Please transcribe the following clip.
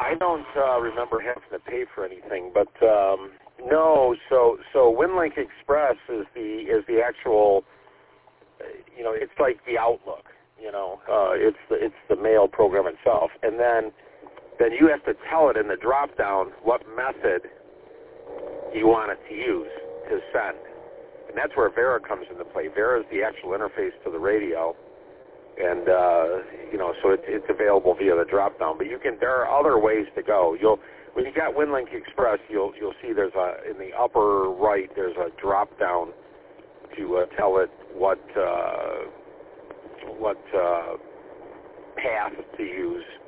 I don't remember having to pay for anything, but no. So WinLink Express is the actual. It's like the Outlook. It's the mail program itself, and then you have to tell it in the drop down what method you want it to use to send, and that's where Vera comes into play. Vera is the actual interface to the radio. And so it's available via the drop down. But there are other ways to go. When you got WinLink Express, you'll see in the upper right there's a drop down to tell it what path to use